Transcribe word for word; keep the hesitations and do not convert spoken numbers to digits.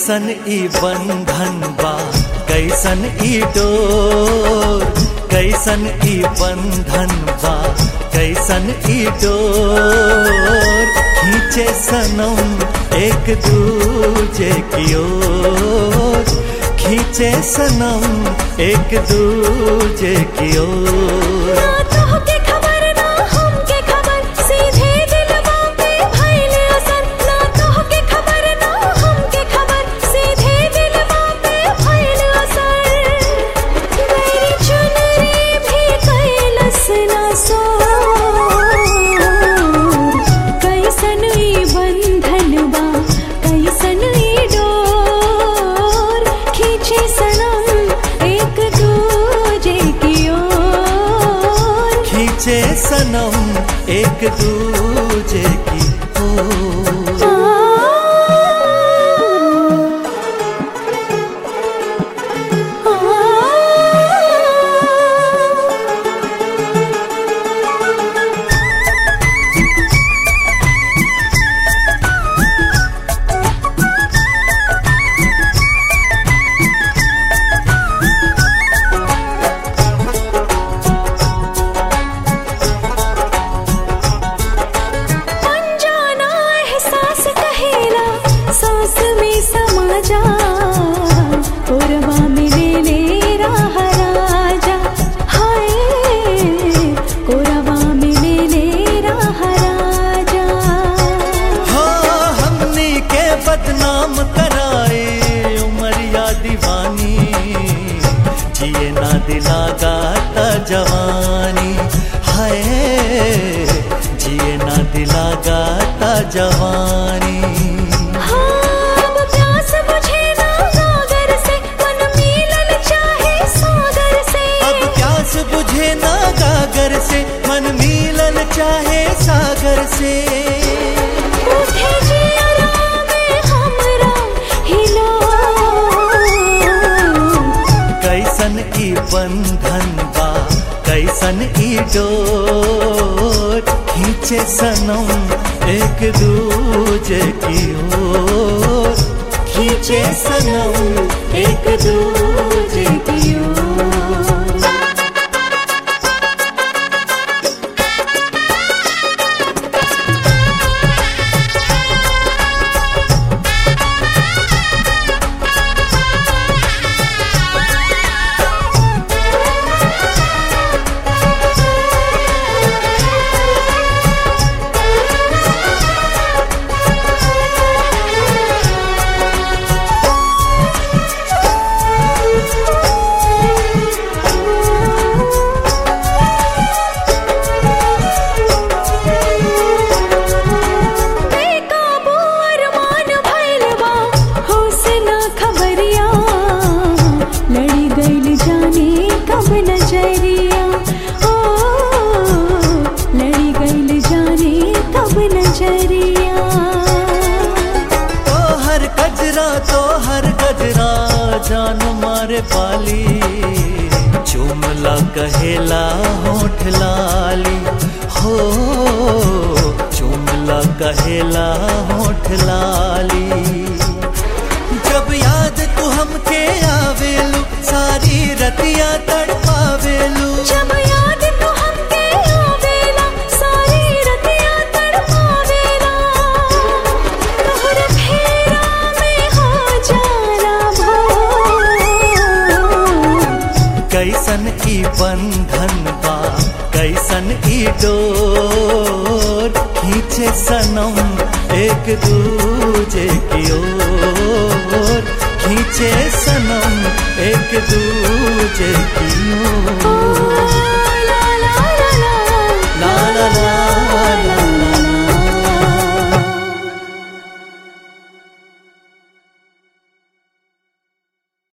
कैसन ई बंधन बा, कैसन ई डोर, कैसन ई बंधन बा, कैसन ई डोर, खींचे सनम एक दूजे की ओर, खींचे सनम एक दूजे की ओर। खींचे सनम एक दूजे की ओर। बदनाम कराए उमरिया दीवानी, जिए ना दिला गाता जवानी, हाय जिए ना दिला गाता जवानी। हाँ, अब प्यास बुझे ना गागर से, मन मिलन चाहे सागर से। अब प्यास बुझे ना गागर से, मन मिलन चाहे सागर से। उठे जिया कैसन ई बंधन बा, कैसन ई डोर, खींचे सनम एक दूजे की ओर, खींचे सनम एक दूजे की ओर। तो हर गजरा जान मारे पाली, चुमला कहेला होठ लाली, हो चुमला कहेला होठ लाली। जब याद तू हमके आवेलू, सारी रतिया तड़पावेलू। जब याद तू हमके आवेला, सारी रतिया तड़पावेला। तोहर फेरा में हो जाला भोर। कैसन ई बंधन बा, कैसन ई डोर, खींचे सनम एक दूजे की ओर, खींचे सनम एक दूजे